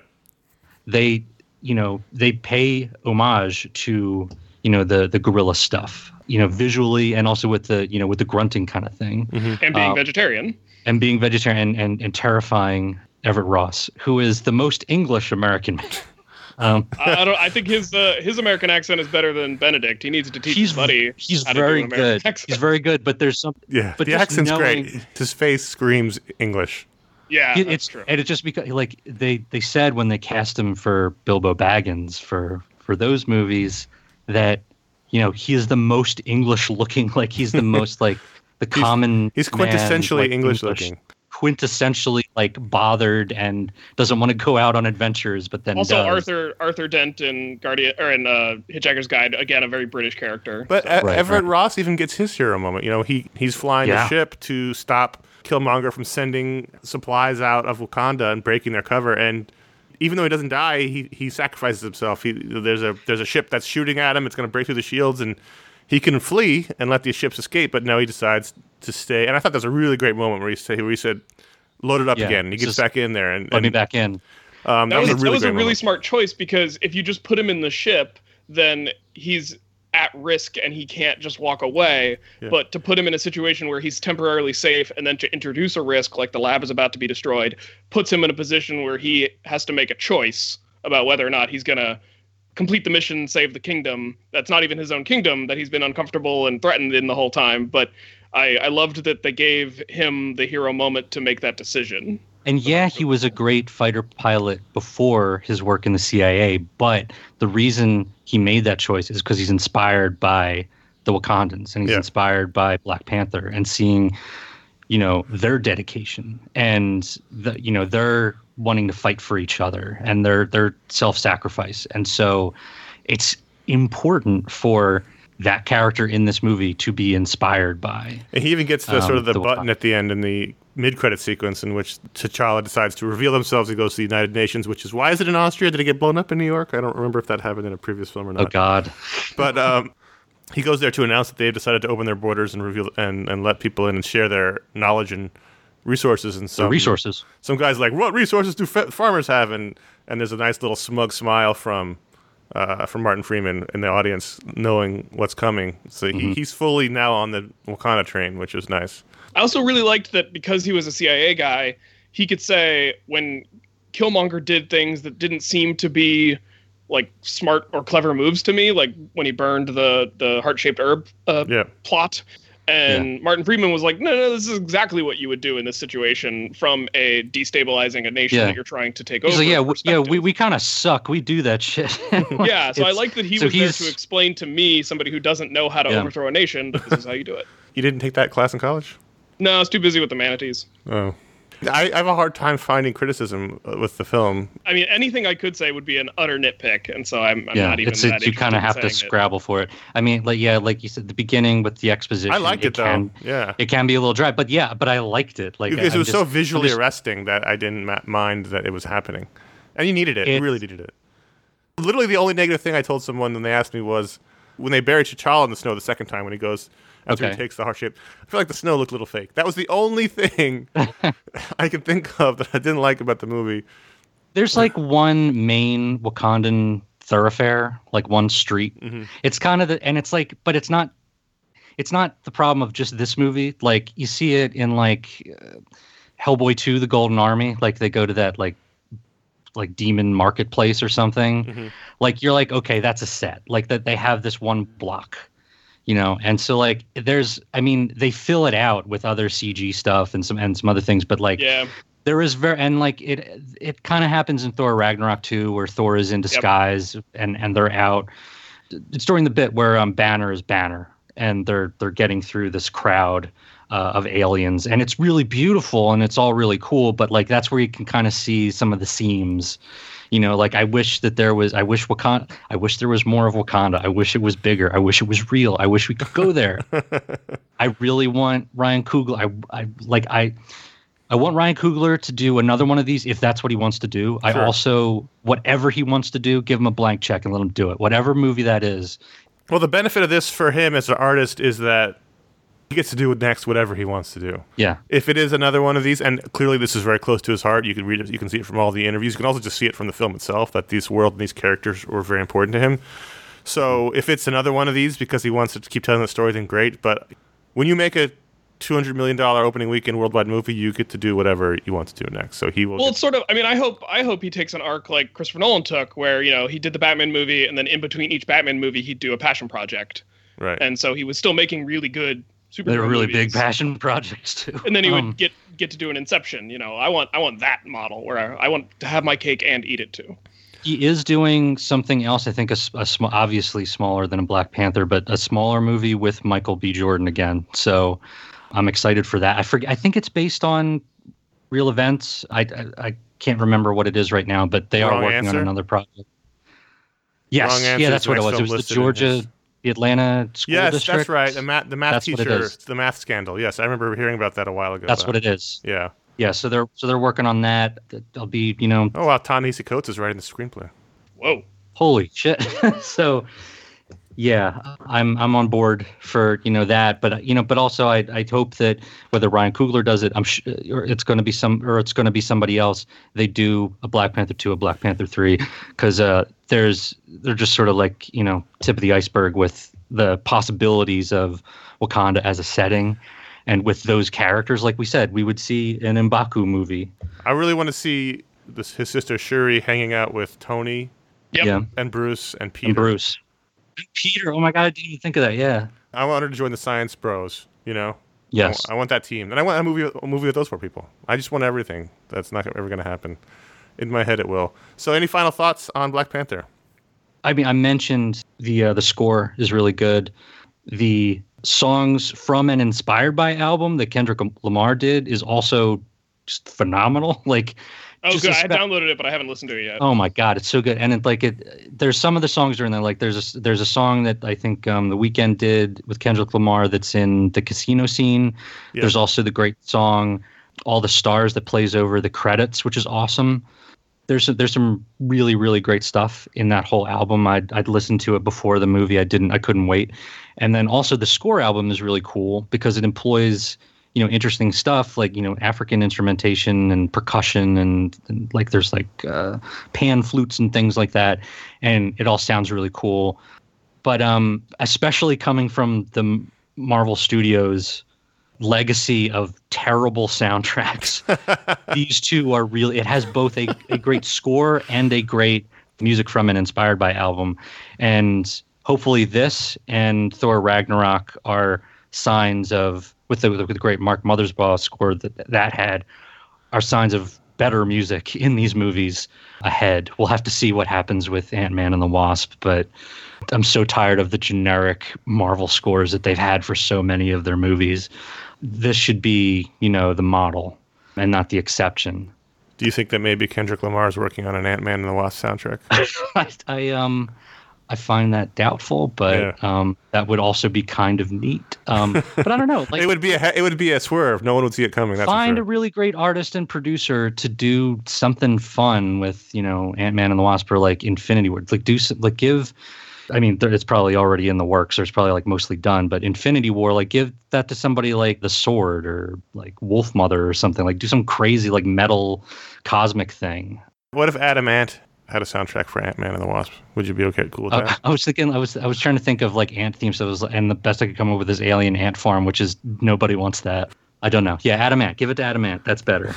They, you know, they pay homage to, you know, the the gorilla stuff, you know, visually and also with the, you know, with the grunting kind of thing, And being Uh, vegetarian. and being vegetarian and, and, and terrifying Everett Ross, who is the most English American man. Um, I, I don't. I think his uh, his American accent is better than Benedict. He needs to teach he's his buddy. he's how to do very an American good. accent. He's very good, but there's some. Yeah. But the just accent's knowing- great. His face screams English. Yeah, It- that's it's true. and it's just because like they they said when they cast him for Bilbo Baggins for for those movies that you know he is the most English looking, like he's the most like the common He's man, quintessentially like, English looking. quintessentially like bothered and doesn't want to go out on adventures, but then Also, does. Arthur Arthur Dent in Guardian or in uh, Hitchhiker's Guide, again a very British character. But So- E- Right, Everett right. Ross even gets his hero moment. You know, he he's flying Yeah. a ship to stop Killmonger from sending supplies out of Wakanda and breaking their cover. And even though he doesn't die, he, he sacrifices himself. He, there's a there's a ship that's shooting at him. It's going to break through the shields, and he can flee and let these ships escape. But no, he decides to stay. And I thought that was a really great moment where he said, where he said, "Load it up Yeah, again." And he it's gets just, back in there, and, Let me and back in. um, that, that was, was a really that was great a really moment. smart choice, because if you just put him in the ship, then he's at risk and he can't just walk away. Yeah. But to put him in a situation where he's temporarily safe and then to introduce a risk like the lab is about to be destroyed puts him in a position where he has to make a choice about whether or not he's going to complete the mission, save the kingdom. That's not even his own kingdom that he's been uncomfortable and threatened in the whole time. But I, I loved that they gave him the hero moment to make that decision. And yeah, he was a great fighter pilot before his work in the C I A, but the reason he made that choice is because he's inspired by the Wakandans and he's Yeah. inspired by Black Panther and seeing, you know, their dedication and the, you know, their wanting to fight for each other and their their self-sacrifice. And so it's important for that character in this movie to be inspired by. And he even gets the Um, sort of the, the button Wakanda. at the end in the mid-credit sequence in which T'Challa decides to reveal themselves. He goes to the United Nations, which is, why is it in Austria? Did it get blown up in New York? I don't remember if that happened in a previous film or Oh not. God. But um, he goes there to announce that they have decided to open their borders and reveal and, and let people in and share their knowledge and resources. And The some resources. Some guys are like, what resources do fa- farmers have? And and there's a nice little smug smile from uh, from Martin Freeman in the audience, knowing what's coming. So Mm-hmm. he, he's fully now on the Wakanda train, which is nice. I also really liked that because he was a C I A guy, he could say when Killmonger did things that didn't seem to be like smart or clever moves to me, like when he burned the the heart-shaped herb uh, Yeah. plot. And Martin Freeman was like, no, no, this is exactly what you would do in this situation from a destabilizing a nation Yeah. that you're trying to take He's over. like, yeah, w- yeah, perspective." we, we kind of suck. We do that shit. Yeah, so I It's- like that he so was there he's- to explain to me, somebody who doesn't know how to Yeah. overthrow a nation, that this is how you do it. You didn't take that class in college? No, I was too busy with the manatees. Oh. I, I have a hard time finding criticism uh, with the film. I mean, anything I could say would be an utter nitpick, and so I'm, I'm yeah, not even it's, that it's you kind of interested have in to saying it. scrabble for it. I mean, like yeah, like you said, the beginning with the exposition. I liked it, though. Can, Yeah. it can be a little dry, but yeah, but I liked it. Like Because I- it was I'm so just- visually I'm just- arresting that I didn't ma- mind that it was happening. And you needed it. You It's- really needed it. Literally the only negative thing I told someone when they asked me was when they buried T'Challa in the snow the second time when he goes after he Okay. takes the heart shape. I feel like the snow looked a little fake. That was the only thing I can think of that I didn't like about the movie. There's like one main Wakandan thoroughfare, like one street. Mm-hmm. It's kind of the, and it's like, but it's not. it's not the problem of just this movie. Like you see it in like uh, Hellboy two, The Golden Army. Like they go to that like like demon marketplace or something. Mm-hmm. Like you're like, okay, that's a set. Like that they have this one block, you know. And so like there's, I mean, they fill it out with other C G stuff and some and some other things, but like yeah. there is very and like it it kind of happens in Thor Ragnarok too, where Thor is in disguise yep. and and they're out. It's during the bit where um Banner is Banner and they're they're getting through this crowd uh, of aliens, and it's really beautiful and it's all really cool. But like that's where you can kind of see some of the seams. You know, like I wish that there was. I wish Wakanda. I wish there was more of Wakanda. I wish it was bigger. I wish it was real. I wish we could go there. I really want Ryan Coogler. I I like I. I want Ryan Coogler to do another one of these if that's what he wants to do. I sure. also, whatever he wants to do, give him a blank check and let him do it. Whatever movie that is. Well, the benefit of this for him as an artist is that he gets to do next whatever he wants to do. Yeah. If it is another one of these, and clearly this is very close to his heart, you can read it, you can see it from all the interviews. You can also just see it from the film itself, that this world and these characters were very important to him. So if it's another one of these because he wants to keep telling the story, then great. But when you make a two hundred million dollars opening weekend worldwide movie, you get to do whatever you want to do next. So he will. Well, get- it's sort of, I mean, I hope I hope he takes an arc like Christopher Nolan took, where, you know, he did the Batman movie, and then in between each Batman movie, he'd do a passion project. Right. And so he was still making really good superhero They were really movies. big passion projects, too. And then he um, would get get to do an Inception. You know, I want I want that model where I, I want to have my cake and eat it, too. He is doing something else, I think, a, a sm- obviously smaller than a Black Panther, but a smaller movie with Michael B. Jordan again. So I'm excited for that. I forget. I think it's based on real events. I, I, I can't remember what it is right now, but they Wrong are working answer? on another project. Yes, Wrong answer yeah, is that's the what it next was. It film was the listed in Georgia, his- the Atlanta school Yes, district. that's right. The math, the math That's what it teacher, is. the math scandal. Yes, I remember hearing about that a while ago. That's though. what it is. Yeah. Yeah, so they're so they're working on that. There'll be, you know, Oh wow, Ta-Nehisi Coates is writing the screenplay. Whoa. holy shit. So yeah, I'm I'm on board for, you know, that, but you know, but also I I hope that whether Ryan Coogler does it, I'm sh- or it's going to be some or it's going to be somebody else. They do a Black Panther two, a Black Panther three, because uh, there's they're just sort of like, you know, tip of the iceberg with the possibilities of Wakanda as a setting, and with those characters. Like we said, we would see an M'Baku movie. I really want to see this, his sister Shuri hanging out with Tony Yep. Yeah, and Bruce and Peter. and Bruce, Peter. Oh my God, I didn't even think of that. Yeah. I want her to join the Science Bros. You know. Yes. I, I want that team, and I want a movie, a movie with those four people. I just want everything. That's not ever going to happen. In my head, it will. So, any final thoughts on Black Panther? I mean, I mentioned the uh, the score is really good. The songs from and inspired by album that Kendrick Lamar did is also just phenomenal. Like, Oh, just good. I a had spe- downloaded it, but I haven't listened to it yet. oh my God, it's so good. And it, like it, there's some of the songs are in there. Like there's a there's a song that I think um, The Weeknd did with Kendrick Lamar that's in the casino scene. Yeah. There's also the great song All the Stars that plays over the credits, which is awesome. There's there's some really really great stuff in that whole album. I'd I'd listened to it before the movie. I didn't I couldn't wait. And then also the score album is really cool because it employs, you know, interesting stuff like, you know, African instrumentation and percussion and, and like there's like uh, pan flutes and things like that, and it all sounds really cool. But um, especially coming from the Marvel Studios legacy of terrible soundtracks, these two are really. It has both a, a great score and a great music from and inspired by album, and hopefully this and Thor Ragnarok are signs of. With the, with the great Mark Mothersbaugh score that that had, are signs of better music in these movies ahead. We'll have to see what happens with Ant-Man and the Wasp, but I'm so tired of the generic Marvel scores that they've had for so many of their movies. This should be, you know, the model and not the exception. Do you think that maybe Kendrick Lamar is working on an Ant-Man and the Wasp soundtrack? I, I um. I find that doubtful, but Yeah. um, that would also be kind of neat. Um, but I don't know. Like, it would be a it would be a swerve. No one would see it coming. That's for find sure. a really great artist and producer to do something fun with, you know, Ant-Man and the Wasp or like Infinity War. Like do some, like give. I mean, there, it's probably already in the works, or it's probably like mostly done. But Infinity War, like give that to somebody like The Sword or like Wolfmother or something. Like do some crazy like metal cosmic thing. What if Adam Ant had a soundtrack for Ant-Man and the Wasp. Would you be okay, cool with Uh, that? I was thinking, I was, I was trying to think of like ant themes. So it was, and the best I could come up with is Alien Ant Farm, which is nobody wants that. I don't know. Yeah, Adamant. Give it to Adamant. That's better.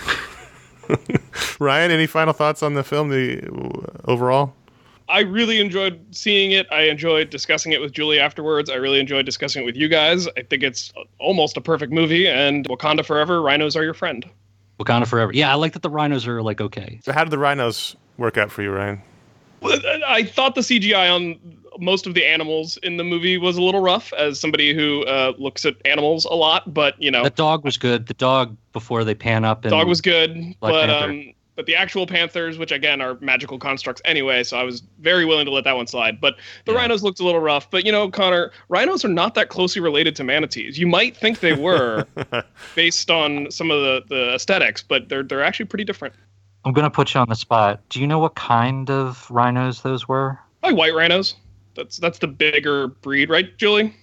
Ryan, any final thoughts on the film? The overall? I really enjoyed seeing it. I enjoyed discussing it with Julie afterwards. I really enjoyed discussing it with you guys. I think it's almost a perfect movie, and Wakanda Forever, rhinos are your friend. Wakanda Forever. Yeah, I like that the rhinos are like okay. So how did the rhinos work out for you, Ryan? Well, I thought the C G I on most of the animals in the movie was a little rough, as somebody who uh, looks at animals a lot, but, you know. The dog was good. The dog, before they pan up. And dog was good, Black but Panther. um, but the actual panthers, which again are magical constructs anyway, so I was very willing to let that one slide. But the Yeah. rhinos looked a little rough. But, you know, Connor, rhinos are not that closely related to manatees. You might think they were based on some of the, the aesthetics, but they're they're actually pretty different. I'm going to put you on the spot. Do you know what kind of rhinos those were? Like white rhinos. That's that's the bigger breed, right, Julie?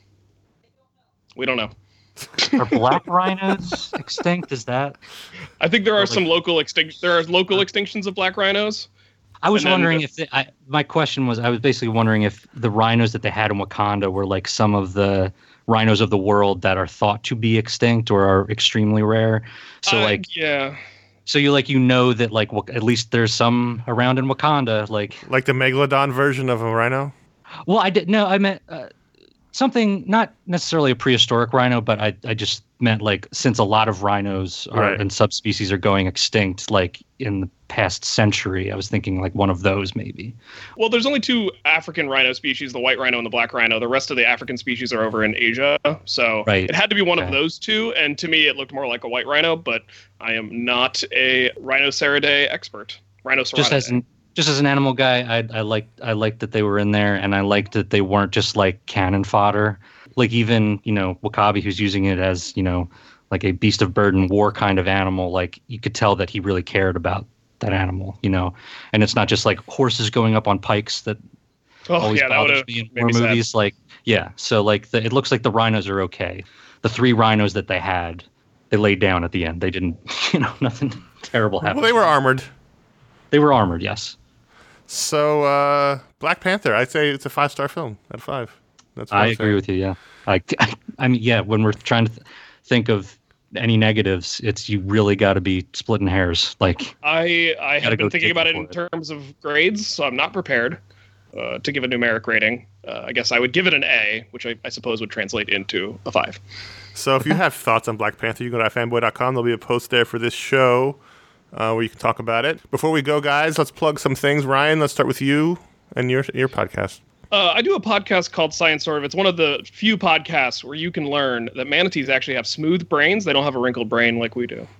We don't know. Are black rhinos extinct? Is that? I think there are Like- some local extinct. There are local extinctions of black rhinos. I was And then wondering the- if they, I, my question was, I was basically wondering if the rhinos that they had in Wakanda were like some of the rhinos of the world that are thought to be extinct or are extremely rare. So Uh, like, yeah, so you like you know that like Wak- at least there's some around in Wakanda. Like, Like the Megalodon version of a rhino? well, I did no, I meant uh, something not necessarily a prehistoric rhino, but I I just meant like since a lot of rhinos are Right. and subspecies are going extinct, like in the past century, I was thinking like one of those maybe. well, there's only two African rhino species: the white rhino and the black rhino. The rest of the African species are over in Asia, so Right. it had to be one of Okay. those two. And to me, it looked more like a white rhino. But I am not a Rhinoceridae expert. Rhinoceridae. Just as an just as an animal guy, I I liked I liked that they were in there, and I liked that they weren't just like cannon fodder. Like even you know Wakabi, who's using it as you know like a beast of burden war kind of animal. Like you could tell that he really cared about that animal, you know. And it's not just like horses going up on pikes that oh always yeah, that would bothers have me in made war me sad. movies. Like yeah, so like the, it looks like the rhinos are okay. The three rhinos that they had, they laid down at the end. They didn't, you know, nothing terrible happened. Well, they were armored. They were armored, yes. So, uh, Black Panther, I'd say it's a five-star film out of five. That's what I I'm agree saying. with you. Yeah, I, I, I mean, yeah. When we're trying to th- think of any negatives, it's you really got to be splitting hairs. Like, I I Gotta have been go thinking take about it it in for terms of grades, so I'm not prepared uh, to give a numeric rating. Uh, I guess I would give it an A, which I, I suppose would translate into a five. So if you have thoughts on Black Panther, you go to fanboy dot com. There'll be a post there for this show uh, where you can talk about it. Before we go, guys, let's plug some things. Ryan, let's start with you and your your podcast. Uh, I do a podcast called Science Sort of. It's one of the few podcasts where you can learn that manatees actually have smooth brains. They don't have a wrinkled brain like we do.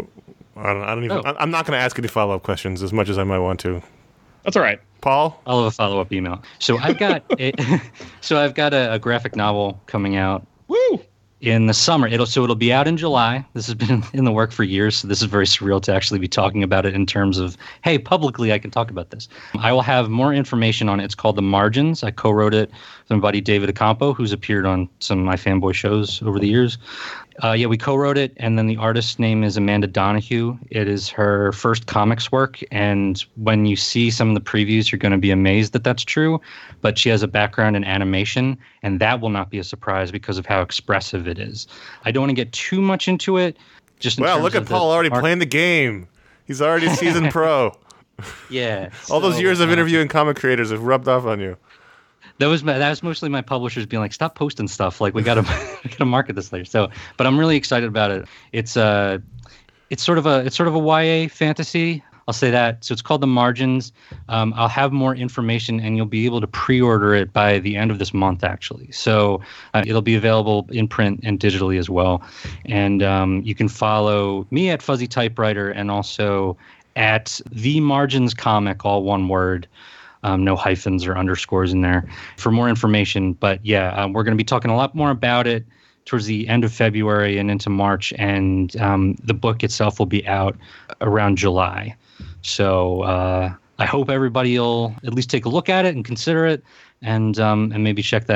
I don't, I don't even. Oh. I- I'm not going to ask any follow-up questions as much as I might want to. That's all right. Paul? I'll have a follow up email. So I've got a, so I've got a, a graphic novel coming out Woo! in the summer. It'll so it'll be out in July. This has been in the work for years, so this is very surreal to actually be talking about it in terms of, hey, publicly I can talk about this. I will have more information on it. It's called The Margins. I co-wrote it with my buddy David Acampo, who's appeared on some of my fanboy shows over the years. Uh, yeah, we co-wrote it, and then the artist's name is Amanda Donahue. It is her first comics work, and when you see some of the previews, you're going to be amazed that that's true. But she has a background in animation, and that will not be a surprise because of how expressive it is. I don't want to get too much into it. Just in Well, terms look at of the Paul already art- playing the game. He's already a seasoned pro. Yeah, All those so, years of uh, interviewing comic creators have rubbed off on you. That was my, that was mostly my publishers being like, stop posting stuff. Like we gotta we gotta market this later. So, but I'm really excited about it. It's uh it's sort of a it's sort of a Y A fantasy. I'll say that. So it's called The Margins. Um, I'll have more information, and you'll be able to pre-order it by the end of this month, actually. So uh, it'll be available in print and digitally as well. And um, you can follow me at Fuzzy Typewriter and also at The Margins Comic, all one word. Um, no hyphens or underscores in there for more information. But yeah, um, we're going to be talking a lot more about it towards the end of February and into March. And um, the book itself will be out around July. So uh, I hope everybody will at least take a look at it and consider it and um, and maybe check that out.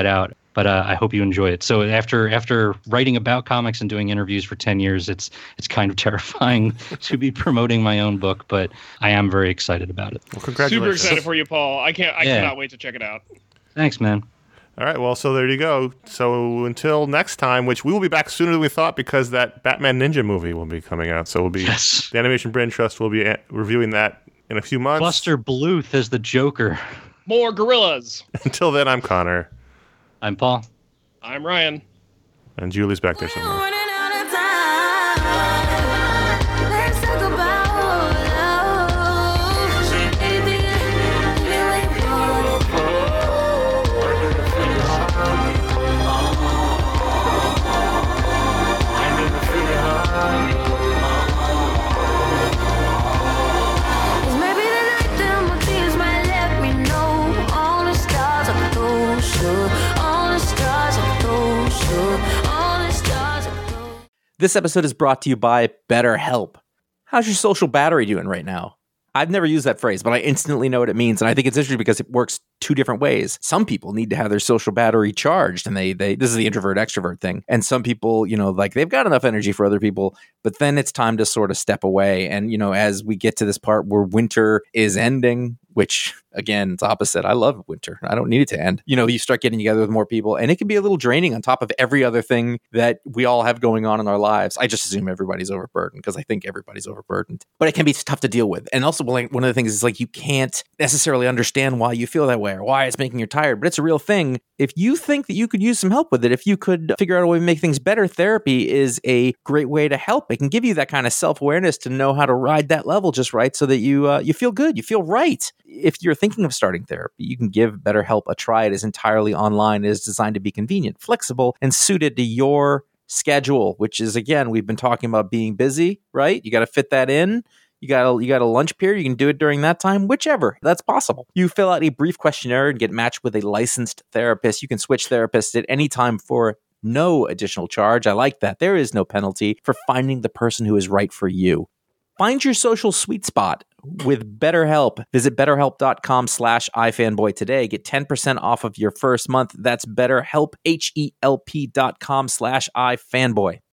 but uh, I hope you enjoy it. So after after writing about comics and doing interviews for ten years, it's it's kind of terrifying to be promoting my own book, but I am very excited about it. Well, congratulations. Super excited for you, Paul. I can't. I Yeah. cannot wait to check it out. Thanks, man. All right, well, so there you go. So until next time, which we will be back sooner than we thought because that Batman Ninja movie will be coming out. So we'll be Yes. the Animation Brain Trust will be a- reviewing that in a few months. Buster Bluth as the Joker. More gorillas. Until then, I'm Connor, I'm Paul. I'm Ryan. and Julie's back there somewhere. Running out of time. Let's talk about love. Anything you ain't for. It's maybe the night that my tears might let me know. All the stars are closer. All the stars are closer. All the stars are closer. This episode is brought to you by BetterHelp. How's your social battery doing right now? I've never used that phrase, but I instantly know what it means. And I think it's interesting because it works two different ways. Some people need to have their social battery charged, and they, they, this is the introvert extrovert thing. And some people, you know, like they've got enough energy for other people, but then it's time to sort of step away. And, you know, as we get to this part where winter is ending, which again, it's opposite. I love winter. I don't need it to end. You know, you start getting together with more people, and it can be a little draining on top of every other thing that we all have going on in our lives. I just assume everybody's overburdened because I think everybody's overburdened, but it can be tough to deal with. And also, like, one of the things is like you can't necessarily understand why you feel that way or why it's making you tired, but it's a real thing. If you think that you could use some help with it, if you could figure out a way to make things better, therapy is a great way to help. It can give you that kind of self-awareness to know how to ride that level just right so that you uh, you feel good, you feel right. If you're thinking of starting therapy, you can give BetterHelp a try. It is entirely online. It is designed to be convenient, flexible, and suited to your schedule, which is, again, we've been talking about being busy, right? You got to fit that in. You got a, you got a lunch period. You can do it during that time, whichever. That's possible. You fill out a brief questionnaire and get matched with a licensed therapist. You can switch therapists at any time for no additional charge. I like that. There is no penalty for finding the person who is right for you. Find your social sweet spot with BetterHelp. Visit betterhelp.com slash ifanboy today. Get ten percent off of your first month. That's BetterHelp, H E L P dot com slash ifanboy.